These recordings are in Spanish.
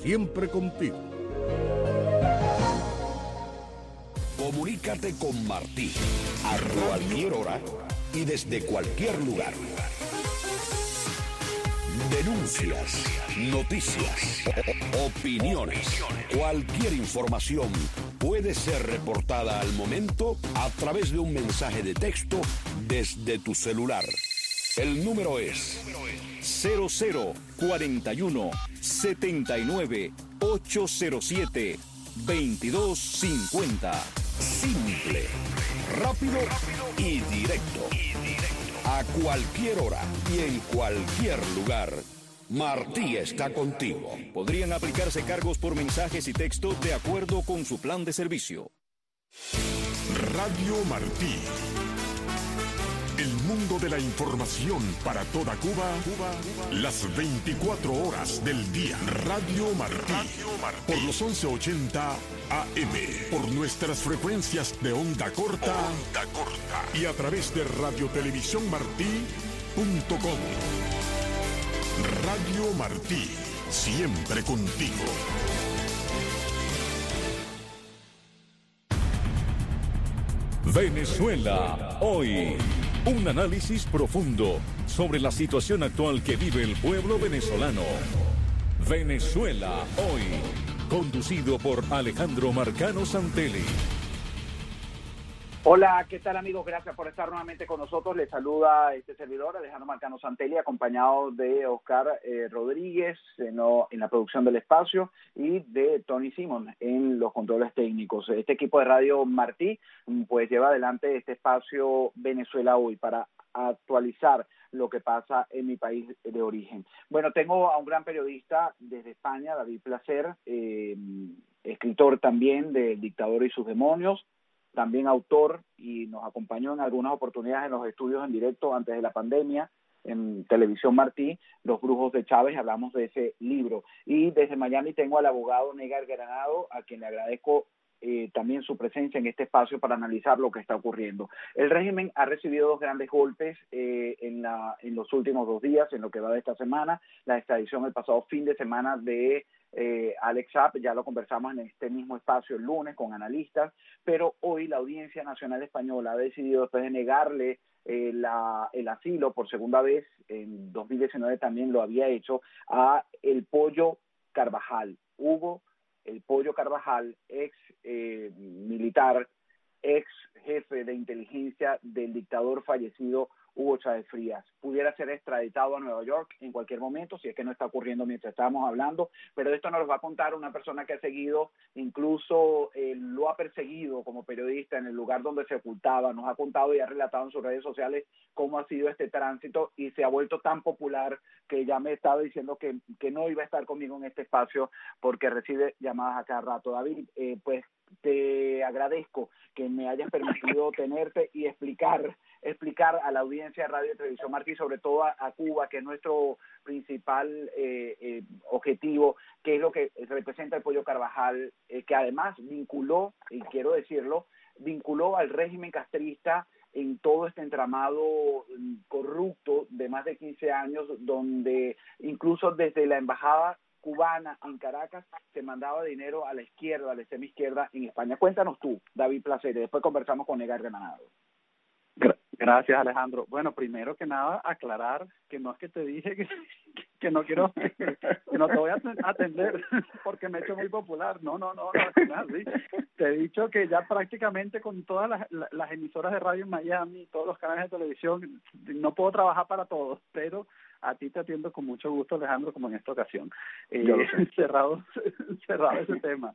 siempre contigo. Comunícate con Martí a cualquier hora y desde cualquier lugar. Denuncias, noticias, opiniones, cualquier información puede ser reportada al momento a través de un mensaje de texto desde tu celular. El número es 0041 79 807 2250. Simple, rápido y directo. A cualquier hora y en cualquier lugar, Martí está contigo. Podrían aplicarse cargos por mensajes y texto de acuerdo con su plan de servicio. Radio Martí. El mundo de la información para toda Cuba, las 24 horas del día. Radio Martí. Por los 1180 AM. Por nuestras frecuencias de onda corta. Y a través de radiotelevisiónmartí.com. Radio Martí. Siempre contigo. Venezuela hoy. Un análisis profundo sobre la situación actual que vive el pueblo venezolano. Venezuela hoy. Conducido por Alejandro Marcano Santelli. Hola, ¿qué tal amigos? Gracias por estar nuevamente con nosotros. Les saluda este servidor, Alejandro Marcano Santelli, acompañado de Oscar Rodríguez en la producción del espacio y de Tony Simon en los controles técnicos. Este equipo de Radio Martí pues lleva adelante este espacio Venezuela Hoy para actualizar lo que pasa en mi país de origen. Bueno, tengo a un gran periodista desde España, David Placer, escritor también de El dictador y sus demonios, también autor, y nos acompañó en algunas oportunidades en los estudios en directo antes de la pandemia, en Televisión Martí, Los brujos de Chávez, hablamos de ese libro. Y desde Miami tengo al abogado Negar Granado, a quien le agradezco también su presencia en este espacio para analizar lo que está ocurriendo. El régimen ha recibido dos grandes golpes en los últimos 2 días, en lo que va de esta semana, la extradición el pasado fin de semana de Alex Saab, ya lo conversamos en este mismo espacio el lunes con analistas, pero hoy la Audiencia Nacional Española ha decidido, después de negarle el asilo por segunda vez, en 2019 también lo había hecho, a el Pollo Carvajal, Hugo el Pollo Carvajal, ex militar, ex jefe de inteligencia del dictador fallecido Hugo Chávez Frías. Pudiera ser extraditado a Nueva York en cualquier momento, si es que no está ocurriendo mientras estamos hablando, pero esto nos lo va a contar una persona que ha seguido, incluso lo ha perseguido como periodista en el lugar donde se ocultaba, nos ha contado y ha relatado en sus redes sociales cómo ha sido este tránsito y se ha vuelto tan popular que ya me estaba diciendo que no iba a estar conmigo en este espacio porque recibe llamadas a cada rato. David, pues te agradezco que me hayas permitido tenerte y explicar a la audiencia de Radio y Televisión Martí, sobre todo a Cuba, que es nuestro principal objetivo, qué es lo que representa el Pollo Carvajal, que además vinculó, y quiero decirlo, vinculó al régimen castrista en todo este entramado corrupto de más de 15 años, donde incluso desde la embajada cubana en Caracas se mandaba dinero a la izquierda, a la extrema izquierda en España. Cuéntanos tú, David Placer, y después conversamos con Negar Granado. Gracias, Alejandro. Bueno, primero que nada, aclarar que no es que te dije que no quiero, que no te voy a atender porque me he hecho muy popular. No, sí. Te he dicho que ya prácticamente con todas las emisoras de radio en Miami, todos los canales de televisión, no puedo trabajar para todos, pero a ti te atiendo con mucho gusto, Alejandro, como en esta ocasión. Cerrado ese tema.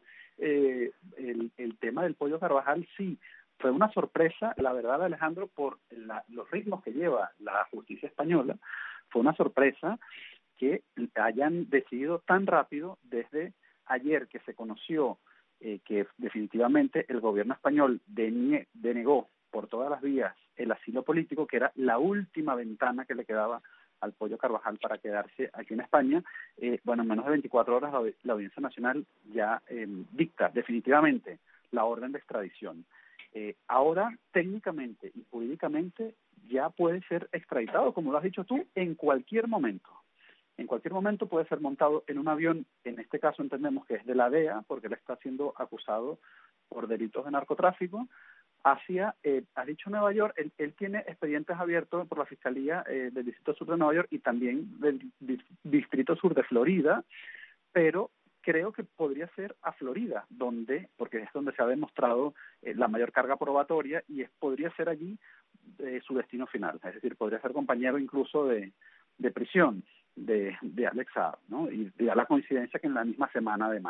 El tema del Pollo Carvajal, sí. Fue una sorpresa, la verdad, Alejandro, por los ritmos que lleva la justicia española. Fue una sorpresa que hayan decidido tan rápido desde ayer que se conoció que definitivamente el gobierno español denegó por todas las vías el asilo político, que era la última ventana que le quedaba al Pollo Carvajal para quedarse aquí en España. Bueno, en menos de 24 horas la Audiencia Nacional ya dicta definitivamente la orden de extradición. Ahora, técnicamente y jurídicamente, ya puede ser extraditado, como lo has dicho tú, en cualquier momento. en cualquier momento puede ser montado en un avión, en este caso entendemos que es de la DEA, porque él está siendo acusado por delitos de narcotráfico, hacia, has dicho Nueva York, él tiene expedientes abiertos por la Fiscalía del Distrito Sur de Nueva York y también del Distrito Sur de Florida, pero creo que podría ser a Florida, porque es donde se ha demostrado la mayor carga probatoria y podría ser allí su destino final, es decir, podría ser compañero incluso de prisión de Alex Saab, ¿no? Y da la coincidencia que en la misma semana además.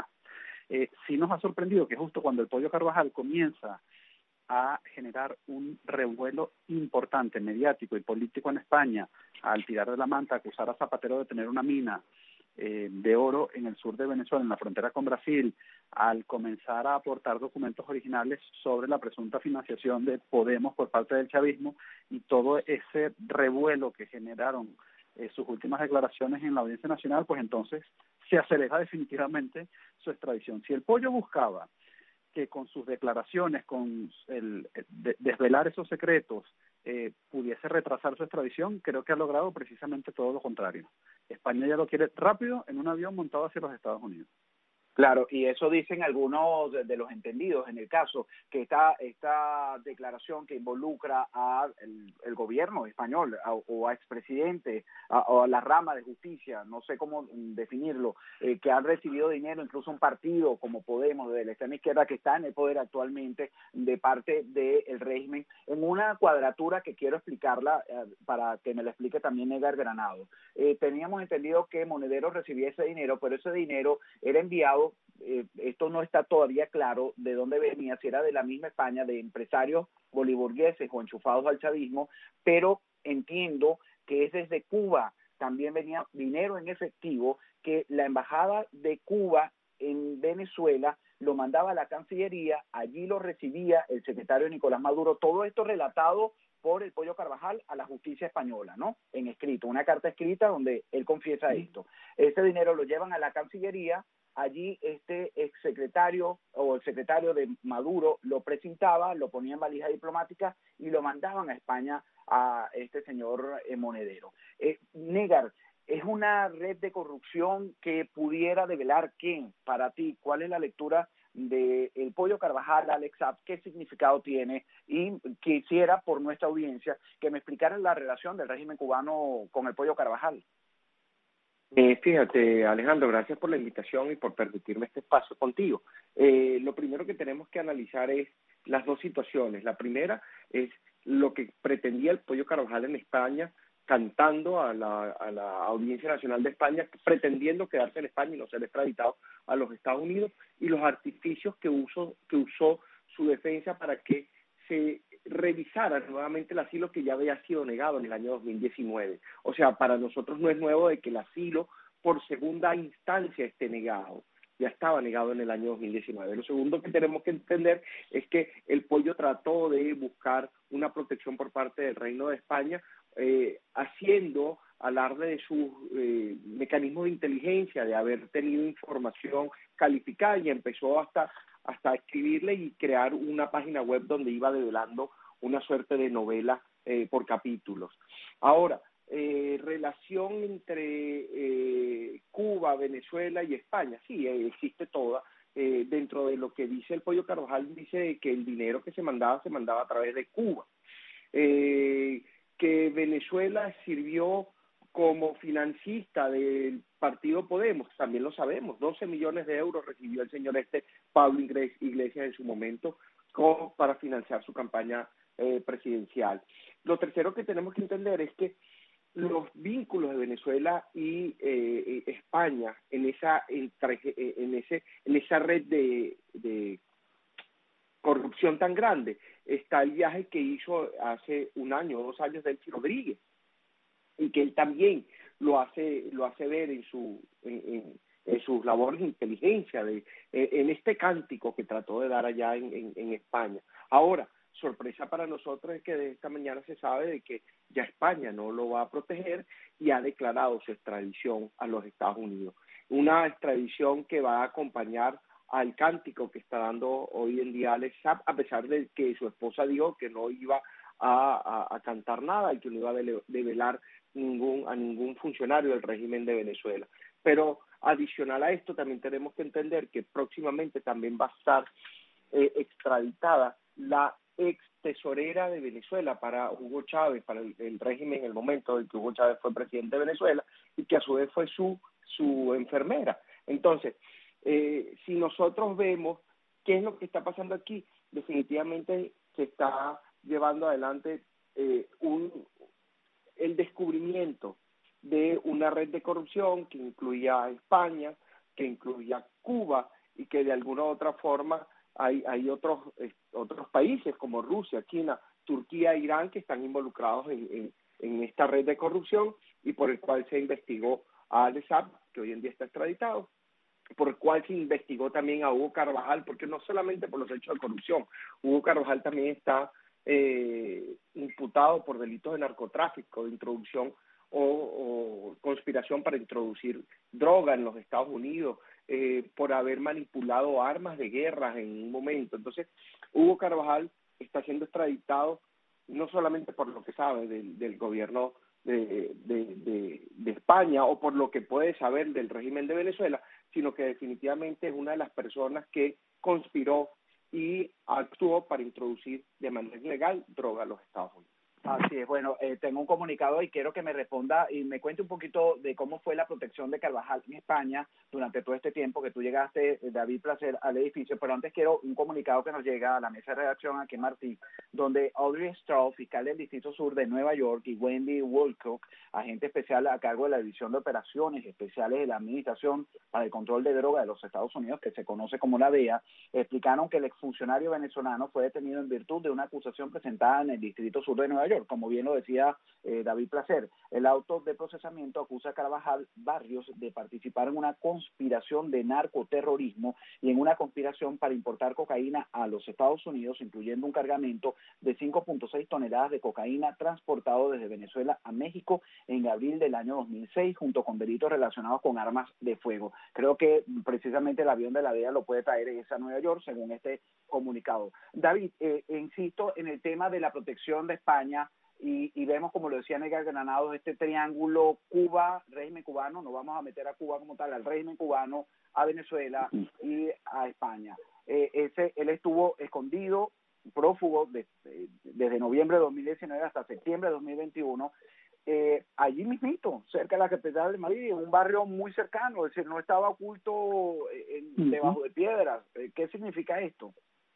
Sí nos ha sorprendido que justo cuando el Pollo Carvajal comienza a generar un revuelo importante mediático y político en España al tirar de la manta, acusar a Zapatero de tener una mina de oro en el sur de Venezuela, en la frontera con Brasil, al comenzar a aportar documentos originales sobre la presunta financiación de Podemos por parte del chavismo y todo ese revuelo que generaron sus últimas declaraciones en la Audiencia Nacional, pues entonces se acelera definitivamente su extradición. Si el Pollo buscaba que con sus declaraciones, con desvelar esos secretos, pudiese retrasar su extradición, creo que ha logrado precisamente todo lo contrario. España ya lo quiere rápido en un avión montado hacia los Estados Unidos. Claro, y eso dicen algunos de los entendidos en el caso, que esta declaración que involucra a el gobierno español o a expresidentes o a la rama de justicia, no sé cómo definirlo, que han recibido dinero, incluso un partido como Podemos, de la extrema izquierda que está en el poder actualmente, de parte del régimen, en una cuadratura que quiero explicarla para que me la explique también Edgar Granado. Teníamos entendido que Monedero recibía ese dinero, pero ese dinero era enviado, esto no está todavía claro de dónde venía, si era de la misma España, de empresarios boliburgueses o enchufados al chavismo, pero entiendo que es desde Cuba, también venía dinero en efectivo que la embajada de Cuba en Venezuela lo mandaba a la Cancillería, allí lo recibía el secretario Nicolás Maduro, todo esto relatado por el Pollo Carvajal a la justicia española, ¿no? En escrito, una carta escrita donde él confiesa esto. Ese dinero lo llevan a la Cancillería, allí este exsecretario o el secretario de Maduro lo presentaba, lo ponía en valija diplomática y lo mandaban a España a este señor Monedero. Negar, ¿es una red de corrupción que pudiera develar qué para ti? ¿Cuál es la lectura de el Pollo Carvajal, Alex Saab? ¿Qué significado tiene? Y quisiera, por nuestra audiencia, que me explicaran la relación del régimen cubano con el Pollo Carvajal. Fíjate, Alejandro, gracias por la invitación y por permitirme este espacio contigo. Lo primero que tenemos que analizar es las dos situaciones. La primera es lo que pretendía el Pollo Carvajal en España, cantando a la Audiencia Nacional de España, pretendiendo quedarse en España y no ser extraditado a los Estados Unidos, y los artificios que usó su defensa para que se revisara nuevamente el asilo que ya había sido negado en el año 2019. O sea, para nosotros no es nuevo de que el asilo por segunda instancia esté negado. Ya estaba negado en el año 2019. Lo segundo que tenemos que entender es que el Pollo trató de buscar una protección por parte del Reino de España, haciendo alarde de sus mecanismos de inteligencia, de haber tenido información calificada, y empezó hasta escribirle y crear una página web donde iba develando una suerte de novela por capítulos. Ahora, relación entre Cuba, Venezuela y España, sí, existe toda. Dentro de lo que dice el Pollo Carvajal, dice que el dinero que se mandaba a través de Cuba. Que Venezuela sirvió como financista del partido Podemos, también lo sabemos. 12 millones de euros recibió el señor Pablo Iglesias en su momento para financiar su campaña presidencial. Lo tercero que tenemos que entender es que los vínculos de Venezuela y España en esa red de corrupción tan grande, está el viaje que hizo hace un año o 2 años Delcy Rodríguez, y que él también lo hace ver en sus labores de inteligencia, en este cántico que trató de dar allá en España. Ahora, sorpresa para nosotros es que de esta mañana se sabe de que ya España no lo va a proteger y ha declarado su extradición a los Estados Unidos. Una extradición que va a acompañar al cántico que está dando hoy en día Alex Saab, a pesar de que su esposa dijo que no iba a cantar nada y que no iba a develar a ningún funcionario del régimen de Venezuela. Pero adicional a esto, también tenemos que entender que próximamente también va a estar extraditada la ex tesorera de Venezuela para Hugo Chávez, para el régimen en el momento en que Hugo Chávez fue presidente de Venezuela, y que a su vez fue su enfermera. Entonces, si nosotros vemos qué es lo que está pasando aquí, definitivamente se está llevando adelante el descubrimiento de una red de corrupción que incluía a España, que incluía a Cuba, y que de alguna u otra forma hay otros países como Rusia, China, Turquía e Irán que están involucrados en esta red de corrupción, y por el cual se investigó a Alex Saab, que hoy en día está extraditado, por el cual se investigó también a Hugo Carvajal, porque no solamente por los hechos de corrupción, Hugo Carvajal también está imputado por delitos de narcotráfico, de introducción o conspiración para introducir droga en los Estados Unidos, por haber manipulado armas de guerra en un momento. Entonces, Hugo Carvajal está siendo extraditado no solamente por lo que sabe del gobierno de España o por lo que puede saber del régimen de Venezuela, sino que definitivamente es una de las personas que conspiró y actuó para introducir de manera ilegal droga a los Estados Unidos. Así es, bueno, tengo un comunicado y quiero que me responda y me cuente un poquito de cómo fue la protección de Carvajal en España durante todo este tiempo que tú llegaste, David Placer, al edificio, pero antes quiero un comunicado que nos llega a la mesa de redacción aquí en Martí, donde Audrey Strauss, fiscal del Distrito Sur de Nueva York, y Wendy Woolcock, agente especial a cargo de la División de Operaciones Especiales de la Administración para el Control de Droga de los Estados Unidos, que se conoce como la DEA, explicaron que el exfuncionario venezolano fue detenido en virtud de una acusación presentada en el Distrito Sur de Nueva York. Como bien lo decía David Placer, el auto de procesamiento acusa a Carvajal Barrios de participar en una conspiración de narcoterrorismo y en una conspiración para importar cocaína a los Estados Unidos, incluyendo un cargamento de 5.6 toneladas de cocaína transportado desde Venezuela a México en abril del año 2006, junto con delitos relacionados con armas de fuego. Creo que precisamente el avión de la DEA lo puede traer a Nueva York, según este comunicado. David, insisto en el tema de la protección de España, y vemos, como lo decía Negar Granados, este triángulo Cuba, régimen cubano, no vamos a meter a Cuba como tal, al régimen cubano, a Venezuela y a España. Él estuvo escondido, prófugo desde noviembre de 2019 hasta septiembre de 2021, allí mismito, cerca de la capital de Madrid, en un barrio muy cercano, es decir, no estaba oculto debajo de piedras. ¿Qué significa esto?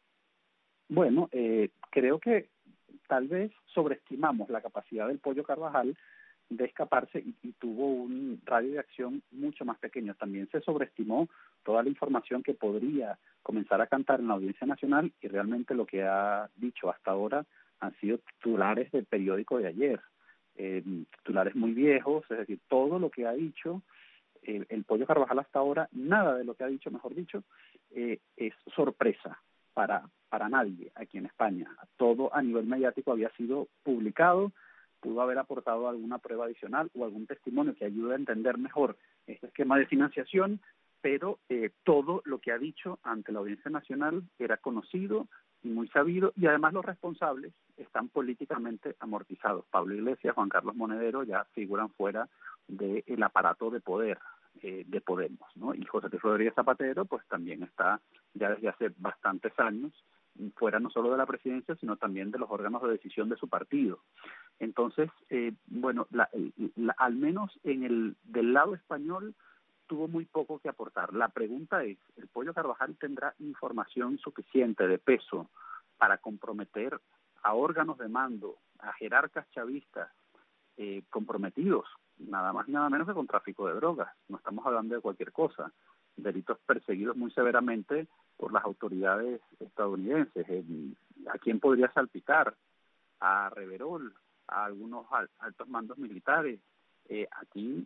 Bueno, creo que tal vez sobreestimamos la capacidad del Pollo Carvajal de escaparse y tuvo un radio de acción mucho más pequeño. También se sobreestimó toda la información que podría comenzar a cantar en la Audiencia Nacional, y realmente lo que ha dicho hasta ahora han sido titulares del periódico de ayer, titulares muy viejos, es decir, todo lo que ha dicho el Pollo Carvajal hasta ahora, nada de lo que ha dicho, mejor dicho, es sorpresa para nadie aquí en España. Todo a nivel mediático había sido publicado, pudo haber aportado alguna prueba adicional o algún testimonio que ayude a entender mejor este esquema de financiación, pero todo lo que ha dicho ante la Audiencia Nacional era conocido y muy sabido, y además los responsables están políticamente amortizados. Pablo Iglesias, Juan Carlos Monedero ya figuran fuera del aparato de poder de Podemos, ¿no? Y José Luis Rodríguez Zapatero pues también está ya desde hace bastantes años fuera no solo de la presidencia, sino también de los órganos de decisión de su partido. Entonces, bueno, al menos del lado español tuvo muy poco que aportar. La pregunta es, ¿el Pollo Carvajal tendrá información suficiente de peso para comprometer a órganos de mando, a jerarcas chavistas comprometidos, nada más y nada menos que con tráfico de drogas? No estamos hablando de cualquier cosa, delitos perseguidos muy severamente por las autoridades estadounidenses. ¿A quién podría salpicar? A Reverol, a algunos altos mandos militares. Aquí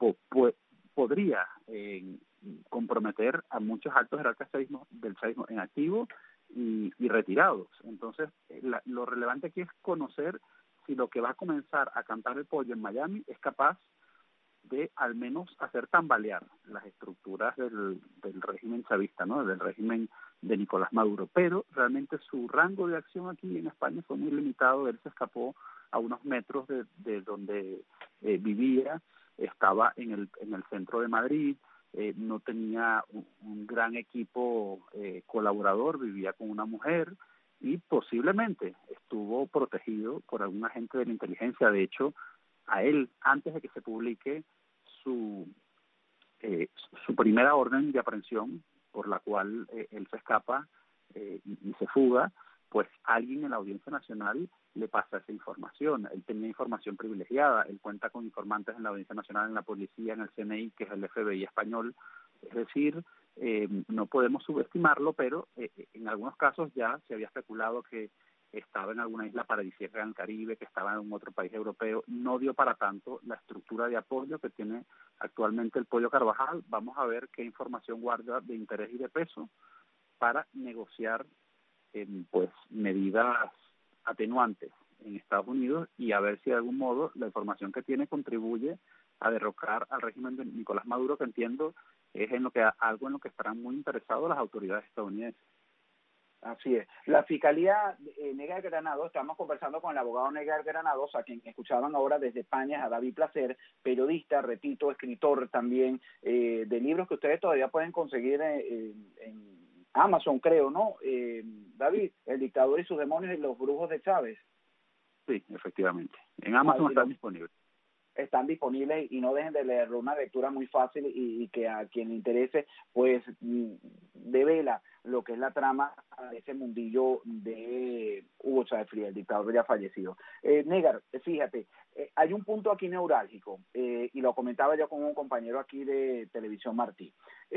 podría comprometer a muchos altos jerarcas del chavismo en activo y retirados. Entonces, lo relevante aquí es conocer si lo que va a comenzar a cantar el Pollo en Miami es capaz de al menos hacer tambalear las estructuras del régimen chavista, ¿no? Del régimen de Nicolás Maduro, pero realmente su rango de acción aquí en España fue muy limitado. Él se escapó a unos metros de donde vivía, estaba en el centro de Madrid, no tenía un gran equipo colaborador, vivía con una mujer y posiblemente estuvo protegido por algún agente de la inteligencia. De hecho, a él, antes de que se publique su primera orden de aprehensión, por la cual él se escapa y se fuga, pues alguien en la Audiencia Nacional le pasa esa información. Él tenía información privilegiada, él cuenta con informantes en la Audiencia Nacional, en la policía, en el CNI, que es el FBI español. Es decir, no podemos subestimarlo, pero en algunos casos ya se había especulado que estaba en alguna isla paradisíaca en el Caribe, que estaba en otro país europeo. No dio para tanto la estructura de apoyo que tiene actualmente el Pollo Carvajal. Vamos a ver qué información guarda de interés y de peso para negociar pues medidas atenuantes en Estados Unidos, y a ver si de algún modo la información que tiene contribuye a derrocar al régimen de Nicolás Maduro, que entiendo es algo en lo que estarán muy interesados las autoridades estadounidenses. Así es. La Fiscalía Negar Granados, estamos conversando con el abogado Negar Granados, a quien escuchaban ahora desde España, a David Placer, periodista, repito, escritor también de libros que ustedes todavía pueden conseguir en Amazon, creo, ¿no? David, El dictador y sus demonios y los brujos de Chávez. Sí, efectivamente. En Amazon están disponibles. Están disponibles y no dejen de leerlo, una lectura muy fácil y que a quien le interese, pues devela lo que es la trama de ese mundillo de Hugo Chávez Frías, el dictador ya fallecido. Negar, fíjate, hay un punto aquí neurálgico, y lo comentaba yo con un compañero aquí de Televisión Martí.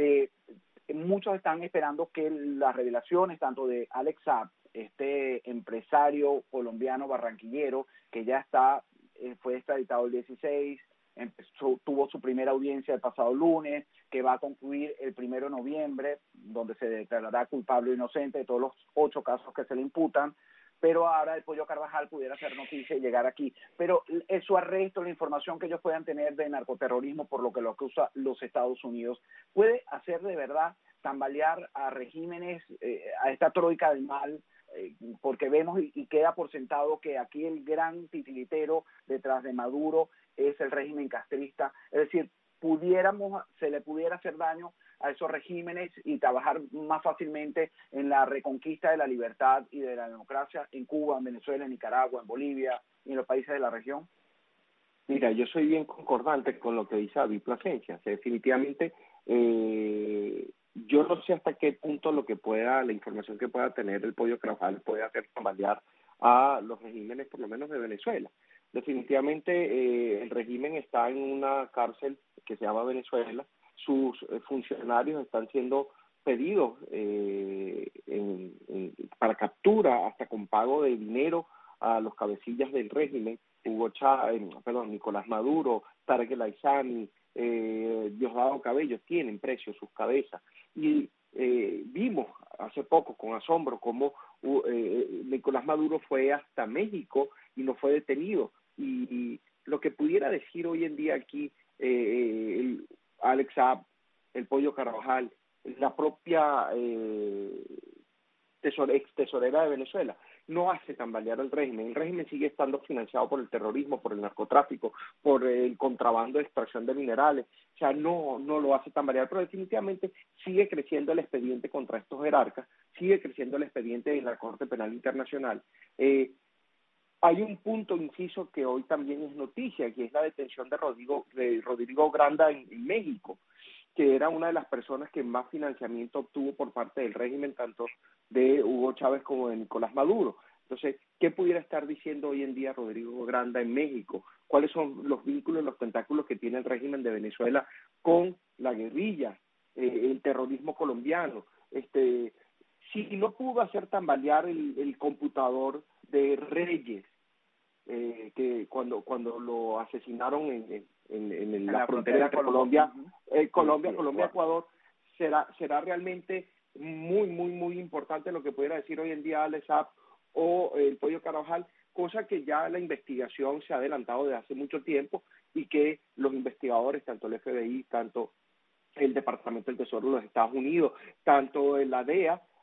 Muchos están esperando que las revelaciones tanto de Alex Saab, este empresario colombiano barranquillero que ya fue extraditado el 16, tuvo su primera audiencia el pasado lunes, que va a concluir el 1 de noviembre, donde se declarará culpable o inocente de todos los 8 casos que se le imputan, pero ahora el Pollo Carvajal pudiera hacer noticia y llegar aquí. Pero su arresto, la información que ellos puedan tener de narcoterrorismo por lo que usa los Estados Unidos, puede hacer de verdad tambalear a regímenes, a esta troika del mal, porque vemos y queda por sentado que aquí el gran titiritero detrás de Maduro es el régimen castrista. Es decir, se le pudiera hacer daño a esos regímenes y trabajar más fácilmente en la reconquista de la libertad y de la democracia en Cuba, en Venezuela, en Nicaragua, en Bolivia y en los países de la región. Mira, yo soy bien concordante con lo que dice David Plasencia. O sea, definitivamente, yo no sé hasta qué punto la información que pueda tener el Pollo Carvajal puede hacer tambalear a los regímenes, por lo menos de Venezuela. Definitivamente el régimen está en una cárcel que se llama Venezuela. Sus funcionarios están siendo pedidos para captura, hasta con pago de dinero a los cabecillas del régimen, Nicolás Maduro, Tarek El Aissami, Diosdado Cabello, tienen precio sus cabezas. Y vimos hace poco con asombro cómo Nicolás Maduro fue hasta México y no fue detenido. Y lo que pudiera decir hoy en día aquí Alex Saab, el Pollo Carvajal, la propia ex tesorera de Venezuela, no hace tambalear al régimen. El régimen sigue estando financiado por el terrorismo, por el narcotráfico, por el contrabando de extracción de minerales. O sea, no lo hace tambalear, pero definitivamente sigue creciendo el expediente contra estos jerarcas, sigue creciendo el expediente en la Corte Penal Internacional. Hay un punto, inciso, que hoy también es noticia, que es la detención de Rodrigo Granda en México, que era una de las personas que más financiamiento obtuvo por parte del régimen, tanto de Hugo Chávez como de Nicolás Maduro. Entonces, ¿qué pudiera estar diciendo hoy en día Rodrigo Granda en México? ¿Cuáles son los vínculos, los tentáculos que tiene el régimen de Venezuela con la guerrilla, el terrorismo colombiano? Si no pudo hacer tambalear el computador de Reyes, que cuando lo asesinaron en la frontera entre Colombia, Ecuador, será realmente muy importante lo que pudiera decir hoy en día Alex Saab o el Pollo Carvajal, cosa que ya la investigación se ha adelantado desde hace mucho tiempo y que los investigadores, tanto el FBI, tanto el Departamento del Tesoro de los Estados Unidos, tanto la DEA,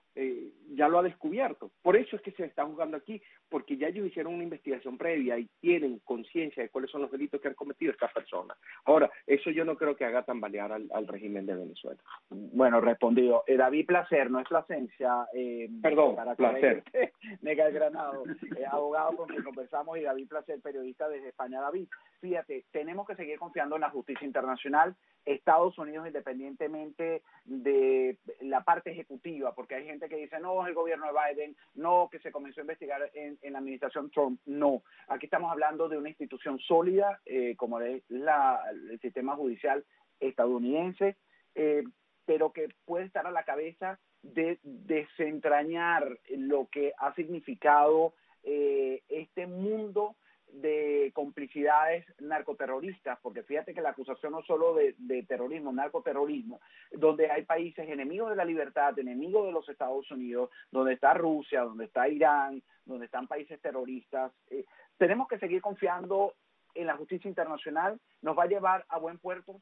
ya lo ha descubierto. Por eso es que se está juzgando aquí, porque ya ellos hicieron una investigación previa y tienen conciencia de cuáles son los delitos que han cometido estas personas. Ahora, eso yo no creo que haga tambalear al régimen de Venezuela. Bueno, respondido. David Placer, no es Plasencia. Perdón, para Placer. Nega Granado, abogado con quien conversamos, y David Placer, periodista desde España. David, fíjate, tenemos que seguir confiando en la justicia internacional. Estados Unidos, independientemente de la parte ejecutiva, porque hay gente que dice, no, es el gobierno de Biden, no, que se comenzó a investigar en la administración Trump, no. Aquí estamos hablando de una institución sólida, como es el sistema judicial estadounidense, pero que puede estar a la cabeza de desentrañar lo que ha significado este mundo de complicidades narcoterroristas, porque fíjate que la acusación no solo de terrorismo, narcoterrorismo, donde hay países enemigos de la libertad, enemigos de los Estados Unidos, donde está Rusia, donde está Irán, donde están países terroristas. Tenemos que seguir confiando en la justicia internacional. ¿Nos va a llevar a buen puerto?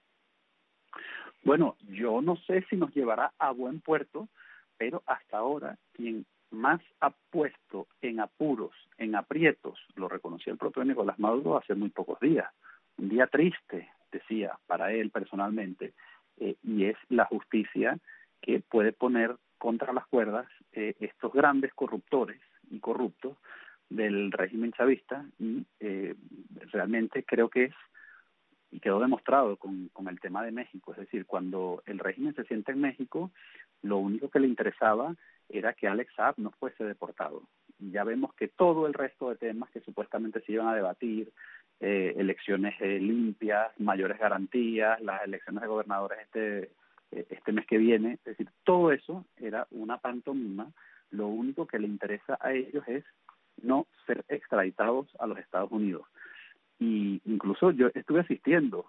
Bueno, yo no sé si nos llevará a buen puerto, pero hasta ahora quien más ha puesto en apuros, en aprietos, lo reconoció el propio Nicolás Maduro hace muy pocos días. Un día triste, decía, para él personalmente, y es la justicia que puede poner contra las cuerdas estos grandes corruptores y corruptos del régimen chavista, y realmente creo que es, y quedó demostrado con el tema de México, es decir, cuando el régimen se sienta en México, lo único que le interesaba era que Alex Saab no fuese deportado. Y ya vemos que todo el resto de temas que supuestamente se iban a debatir, elecciones limpias, mayores garantías, las elecciones de gobernadores este mes que viene, es decir, todo eso era una pantomima. Lo único que le interesa a ellos es no ser extraditados a los Estados Unidos. Y incluso yo estuve asistiendo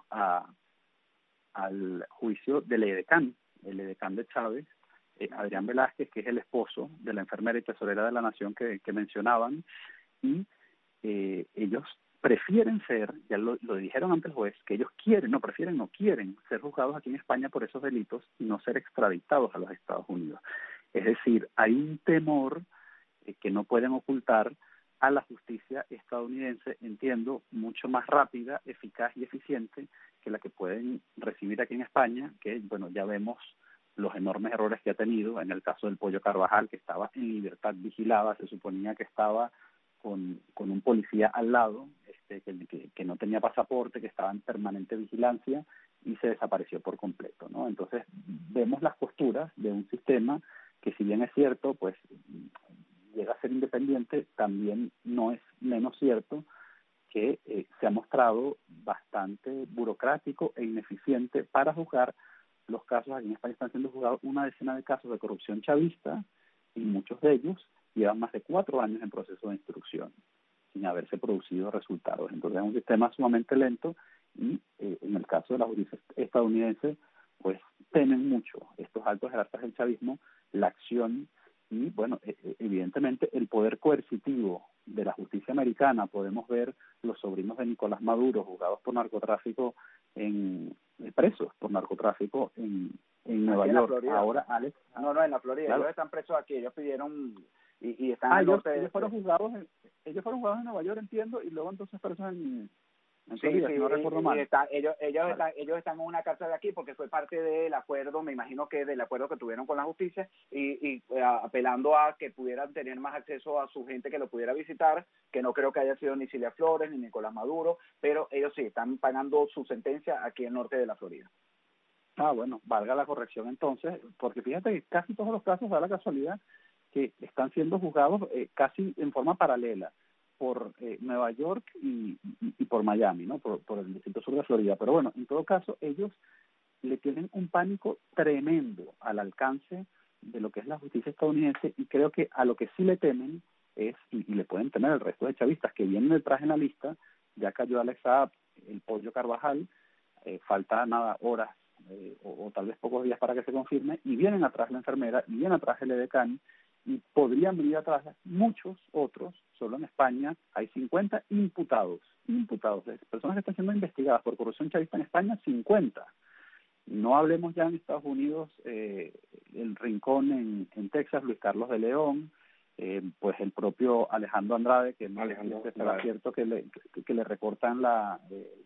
al juicio del edecán, el edecán de Chávez, Adrián Velázquez, que es el esposo de la enfermera y tesorera de la Nación que mencionaban, y ellos prefieren ser, ya lo dijeron ante el juez, que ellos no quieren ser juzgados aquí en España por esos delitos y no ser extraditados a los Estados Unidos. Es decir, hay un temor que no pueden ocultar a la justicia estadounidense, entiendo, mucho más rápida, eficaz y eficiente que la que pueden recibir aquí en España, que, bueno, ya vemos los enormes errores que ha tenido en el caso del Pollo Carvajal, que estaba en libertad vigilada, se suponía que estaba con un policía al lado, que no tenía pasaporte, que estaba en permanente vigilancia y se desapareció por completo, ¿no? Entonces vemos las costuras de un sistema que, si bien es cierto, pues llega a ser independiente, también no es menos cierto que se ha mostrado bastante burocrático e ineficiente para juzgar los casos. Aquí en España están siendo juzgados una decena de casos de corrupción chavista y muchos de ellos llevan más de 4 años en proceso de instrucción sin haberse producido resultados. Entonces es un sistema sumamente lento y en el caso de la justicia estadounidense pues temen mucho estos altos jerarcas del chavismo, la acción y, bueno, evidentemente el poder coercitivo de la justicia americana. Podemos ver los sobrinos de Nicolás Maduro juzgados por narcotráfico presos por narcotráfico en Nueva York. Ahora, Alex. No, en la Florida. Claro. Ellos están presos aquí. Ellos pidieron y están ellos fueron juzgados en Nueva York, entiendo, y luego entonces presos en Florida, si no recuerdo mal. Ellos están en una cárcel de aquí porque fue parte del acuerdo, me imagino que del acuerdo que tuvieron con la justicia y apelando a que pudieran tener más acceso a su gente que lo pudiera visitar, que no creo que haya sido ni Cilia Flores ni Nicolás Maduro, pero ellos sí están pagando su sentencia aquí en el norte de la Florida. Bueno, valga la corrección entonces, porque fíjate que casi todos los casos da la casualidad que están siendo juzgados casi en forma paralela por Nueva York y por Miami, ¿no? Por el distrito sur de Florida. Pero bueno, en todo caso, ellos le tienen un pánico tremendo al alcance de lo que es la justicia estadounidense, y creo que a lo que sí le temen es, y le pueden temer el resto de chavistas que vienen detrás en la lista. Ya cayó Alex Saab, el Pollo Carvajal, falta nada, horas o tal vez pocos días para que se confirme, y vienen atrás la enfermera, y viene atrás el edecán, y podrían venir atrás muchos otros. Solo en España hay 50 imputados, personas que están siendo investigadas por corrupción chavista en España, 50. No hablemos ya en Estados Unidos, el rincón Rincón en Texas, Luis Carlos de León, pues el propio Alejandro Andrade, que no será cierto que le recortan la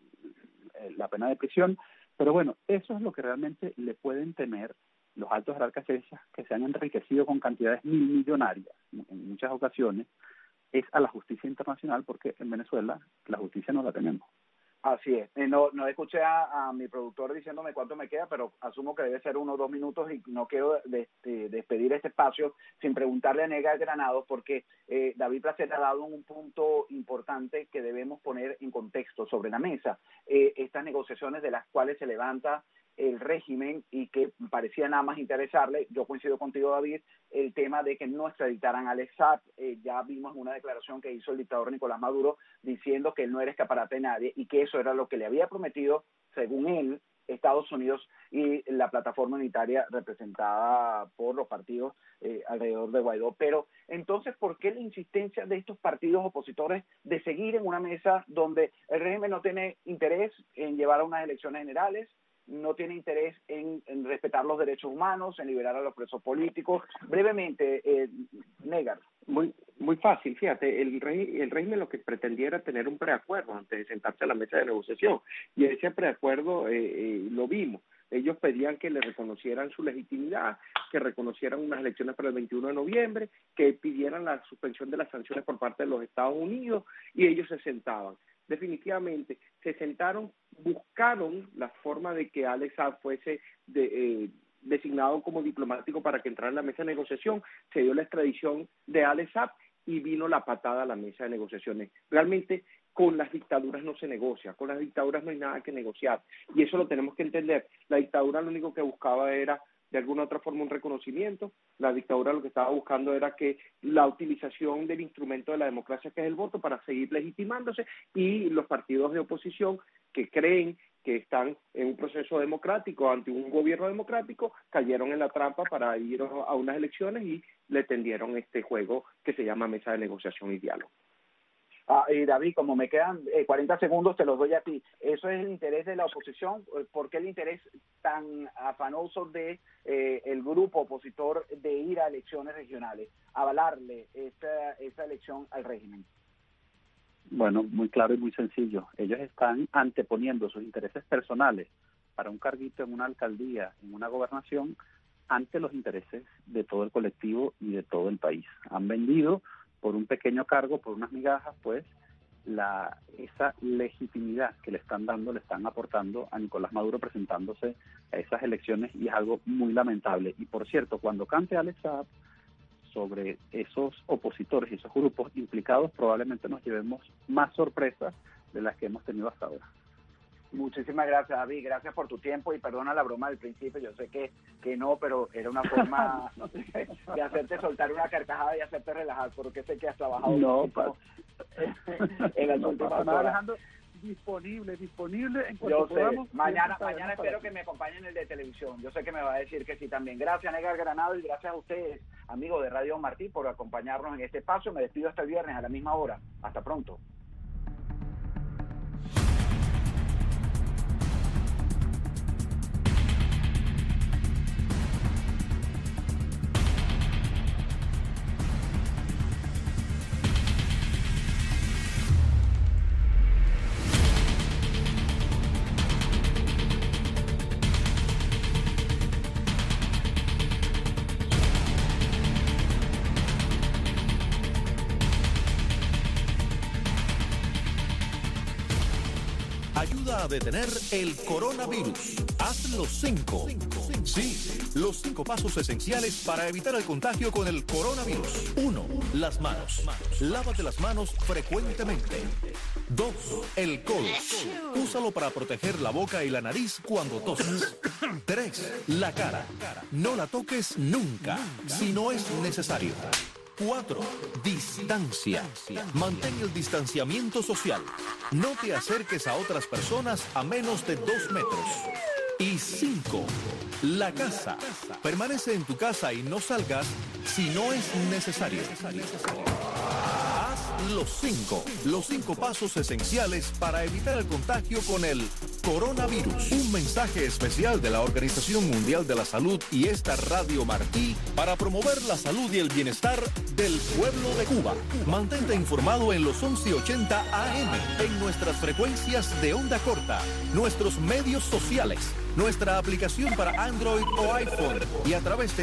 pena de prisión. Pero bueno, eso es lo que realmente le pueden temer los altos jerarcas que se han enriquecido con cantidades millonarias en muchas ocasiones, es a la justicia internacional, porque en Venezuela la justicia no la tenemos. Así es. No escuché a mi productor diciéndome cuánto me queda, pero asumo que debe ser 1 o 2 minutos y no quiero despedir este espacio sin preguntarle a Negar Granados, porque David Placer ha dado un punto importante que debemos poner en contexto sobre la mesa. Estas negociaciones de las cuales se levanta el régimen y que parecía nada más interesarle, yo coincido contigo, David, el tema de que no extraditaran a Alex Saab. Ya vimos una declaración que hizo el dictador Nicolás Maduro diciendo que él no era escaparate de nadie y que eso era lo que le había prometido, según él, Estados Unidos y la plataforma unitaria representada por los partidos alrededor de Guaidó. Pero entonces, ¿por qué la insistencia de estos partidos opositores de seguir en una mesa donde el régimen no tiene interés en llevar a unas elecciones generales, no tiene interés en respetar los derechos humanos, en liberar a los presos políticos? Brevemente, Negar. Muy fácil, fíjate, el régimen lo que pretendía era tener un preacuerdo antes de sentarse a la mesa de negociación, y ese preacuerdo lo vimos. Ellos pedían que le reconocieran su legitimidad, que reconocieran unas elecciones para el 21 de noviembre, que pidieran la suspensión de las sanciones por parte de los Estados Unidos, y ellos se sentaban. Definitivamente se sentaron, buscaron la forma de que Alex Saab fuese designado como diplomático para que entrara en la mesa de negociación. Se dio la extradición de Alex Saab y vino la patada a la mesa de negociaciones. Realmente con las dictaduras no se negocia, con las dictaduras no hay nada que negociar, y eso lo tenemos que entender. La dictadura lo único que buscaba era de alguna otra forma un reconocimiento. La dictadura lo que estaba buscando era que la utilización del instrumento de la democracia, que es el voto, para seguir legitimándose, y los partidos de oposición que creen que están en un proceso democrático ante un gobierno democrático, cayeron en la trampa para ir a unas elecciones y le tendieron este juego que se llama mesa de negociación y diálogo. Y David, como me quedan 40 segundos, te los doy a ti. ¿Eso es el interés de la oposición? ¿Por qué el interés tan afanoso de el grupo opositor de ir a elecciones regionales, avalarle esta elección al régimen? Bueno, muy claro y muy sencillo. Ellos están anteponiendo sus intereses personales para un carguito en una alcaldía, en una gobernación, ante los intereses de todo el colectivo y de todo el país. Han vendido por un pequeño cargo, por unas migajas, pues, esa legitimidad que le están dando, le están aportando a Nicolás Maduro presentándose a esas elecciones, y es algo muy lamentable. Y por cierto, cuando cante Alex Saab sobre esos opositores y esos grupos implicados, probablemente nos llevemos más sorpresas de las que hemos tenido hasta ahora. Muchísimas gracias, David. Gracias por tu tiempo y perdona la broma del principio. Yo sé que no, pero era una forma de hacerte soltar una carcajada y hacerte relajar, porque sé que has trabajado en las últimas horas. Alejandro, disponible en cuanto yo sé. podamos. Mañana espero que me acompañen el de televisión. Yo sé que me va a decir que sí también. Gracias, Negar Granado, y gracias a ustedes, amigos de Radio Martí, por acompañarnos en este espacio. Me despido hasta el viernes a la misma hora. Hasta pronto. Ayuda a detener el coronavirus. Haz los 5. Sí, los 5 pasos esenciales para evitar el contagio con el coronavirus. 1. Las manos. Lávate las manos frecuentemente. 2. El codo. Úsalo para proteger la boca y la nariz cuando toses. 3. La cara. No la toques nunca, si no es necesario. 4. Distancia. Mantén el distanciamiento social. No te acerques a otras personas a menos de 2 metros. Y 5. La casa. Permanece en tu casa y no salgas si no es necesario. Haz Los cinco pasos esenciales para evitar el contagio con el coronavirus. Un mensaje especial de la Organización Mundial de la Salud y esta Radio Martí para promover la salud y el bienestar del pueblo de Cuba. Mantente informado en los 1180 AM, en nuestras frecuencias de onda corta, nuestros medios sociales, nuestra aplicación para Android o iPhone y a través de